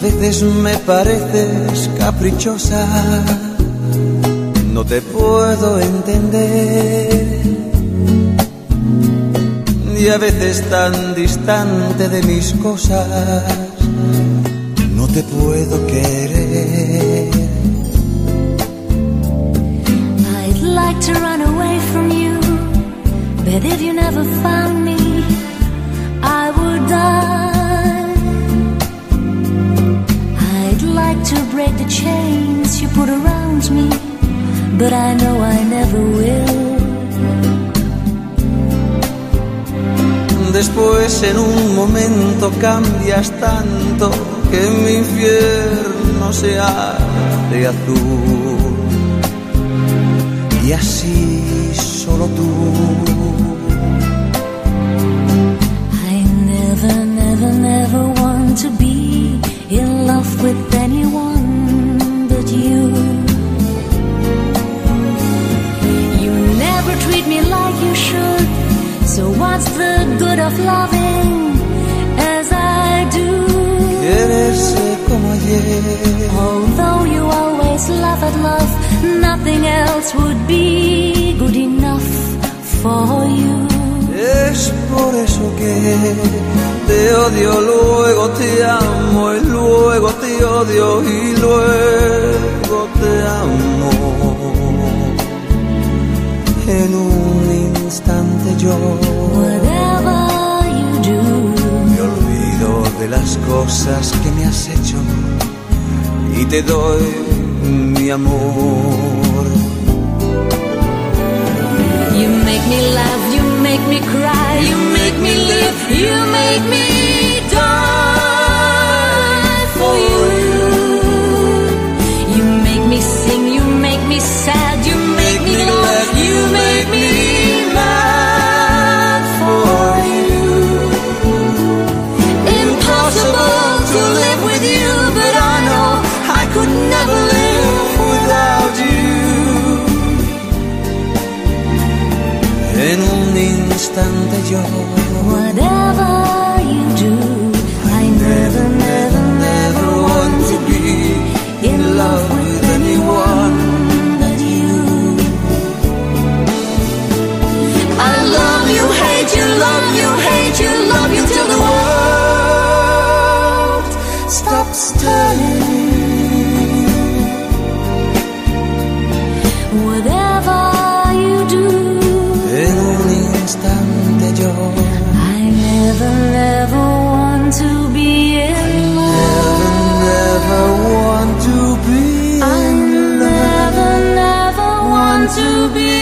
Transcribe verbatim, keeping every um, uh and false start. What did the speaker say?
veces me pareces caprichosa, no te puedo entender, y a veces tan distante de mis cosas, no te puedo querer. I'd like to run away from you, but if you never found me, I would die. I'd like to break the chains you put around me, but I know I never will. Después en un momento cambias tanto que mi infierno se hace azul, y así solo tú. I never, never, never want to be in love with anyone but you. You never treat me like you should, so what's the good of loving as I do? Quererse como ayer. Although you always laugh at love, nothing else would be good enough for you. Es por eso que te odio, luego te amo, y luego te odio, y luego te amo. En un instante yo, whatever you do, me olvido de las cosas que me has hecho y te doy mi amor. You make me laugh, you make me cry, you make me live, you make me die for you. You make me sing, you make me sad, you make me laugh, you make me mad for you. Impossible to live with you, but I know I could never live without you. En un instante yo, whatever you do, I never, never, never want to be in love with anyone but you. I love you, hate you, love you, hate you, love you till the world stops turning. Whatever you do, yo, I never, never want to be in love. Never, never want to be in I love. never, never want to be